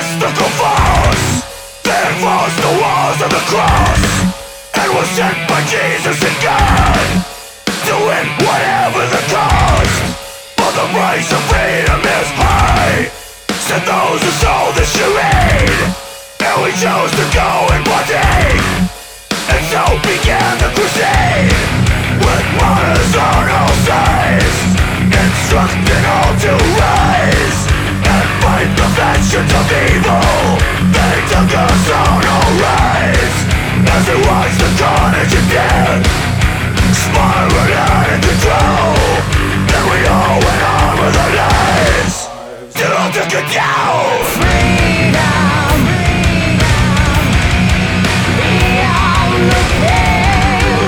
mystical force that enforced the walls of the cross and was sent by Jesus and God to win whatever the cost. For the price of freedom is high, said those who sold the charade, and we chose to go and partake, and so began the crusade, with martyrs on all sides, instructing all to rise and fight the factions of evil. They took us on all rides as we watched the carnage and death spiral out of control. Then we all went on with our lives till all took it down. Freedom, beyond the pale.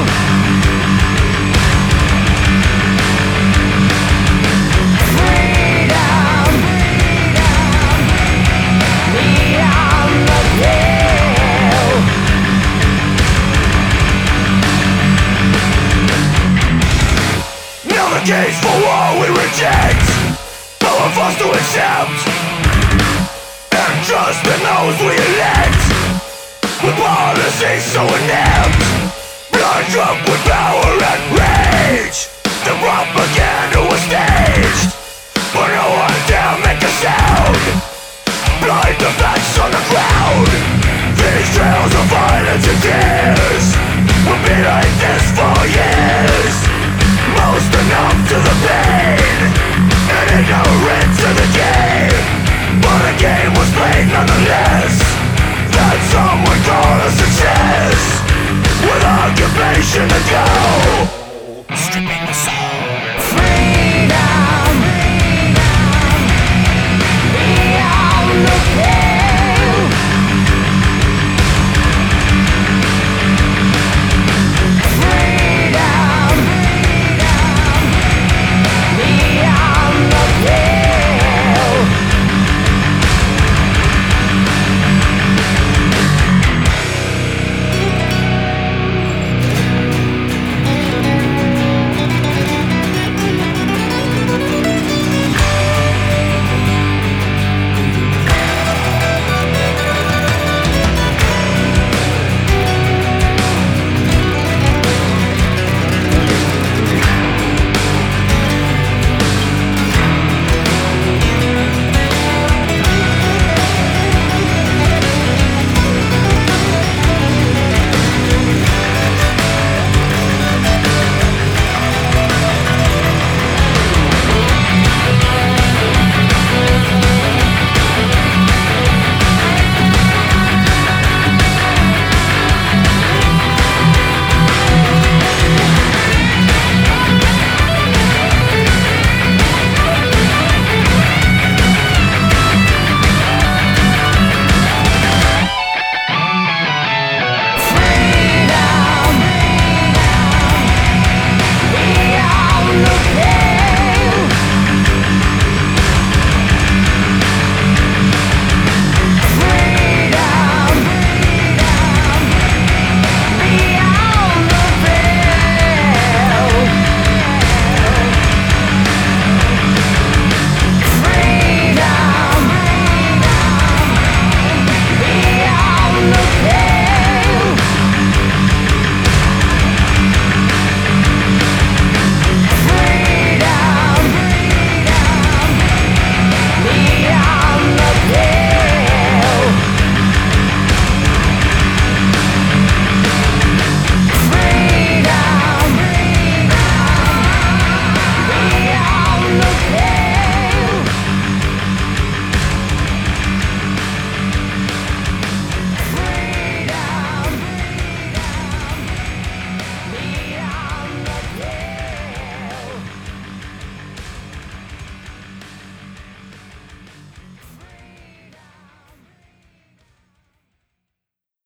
Freedom, beyond the pale. Now the gates for war we reject, all of us to accept and trust in those we elect, with policies so inept, blood drunk with power and rage. The propaganda was staged, but no one dare make a sound. Blind the facts on the crowd. These trails of violence and tears will be like this for years. Most are numb to the pain and ignorant to the game, but a game was played nonetheless that some would call a success.